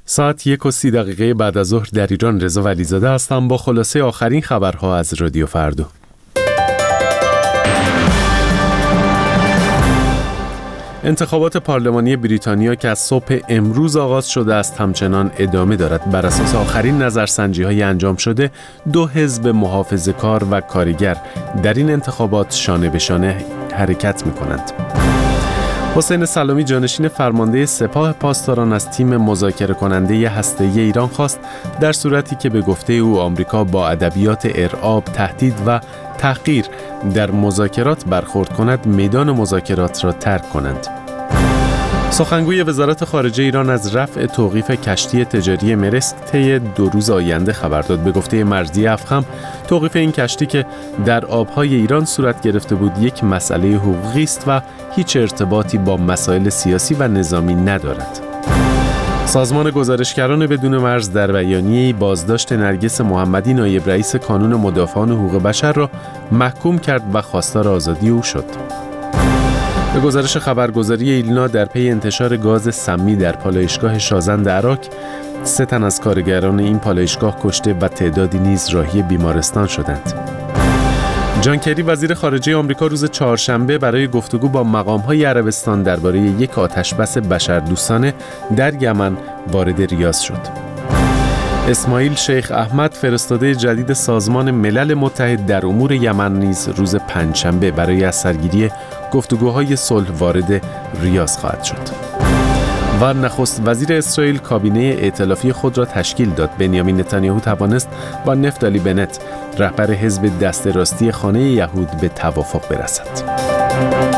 ساعت 1:30 بعد از ظهر در ایران. رضا ولیزاده هستم با خلاصه آخرین خبرها از رادیو فردا. انتخابات پارلمانی بریتانیا که از صبح امروز آغاز شده است همچنان ادامه دارد. بر اساس آخرین نظرسنجی‌های انجام شده 2 حزب محافظه‌کار و کارگر در این انتخابات شانه به شانه حرکت می‌کنند. حسین سلامی جانشین فرمانده سپاه پاسداران از تیم مذاکره کننده هسته‌ای ایران خواست در صورتی که به گفته او آمریکا با ادبیات ارعاب، تهدید و تحقیر در مذاکرات برخورد کند میدان مذاکرات را ترک کنند. سخنگوی وزارت خارجه ایران از رفع توقیف کشتی تجاری مرسک طی 2 روز آینده خبر داد. به گفته مرضیه افخم توقیف این کشتی که در آبهای ایران صورت گرفته بود یک مسئله حقوقی است و هیچ ارتباطی با مسائل سیاسی و نظامی ندارد. سازمان گزارشگران بدون مرز در بیانیه‌ای بازداشت نرگس محمدی نایب رئیس کانون مدافعان حقوق بشر را محکوم کرد و خواستار آزادی او شد. به گزارش خبرگزاری ایلنا در پی انتشار گاز سمی در پالایشگاه شازند عراق 3 تن از کارگران این پالایشگاه کشته و تعدادی نیز راهی بیمارستان شدند. جان کری وزیر خارجه آمریکا روز چهارشنبه برای گفتگو با مقام‌های عربستان درباره یک آتشبس بشردوستانه در یمن وارد ریاض شد. اسماعیل شیخ احمد فرستاده جدید سازمان ملل متحد در امور یمن نیز روز پنجشنبه برای از سرگیری گفتگوهای صلح وارد ریاض خواهد شد. و نخست وزیر اسرائیل کابینه ائتلافی خود را تشکیل داد. بنیامین نتانیاهو توانست با نفتالی بنت رهبر حزب دست راستی خانه یهود به توافق برسد.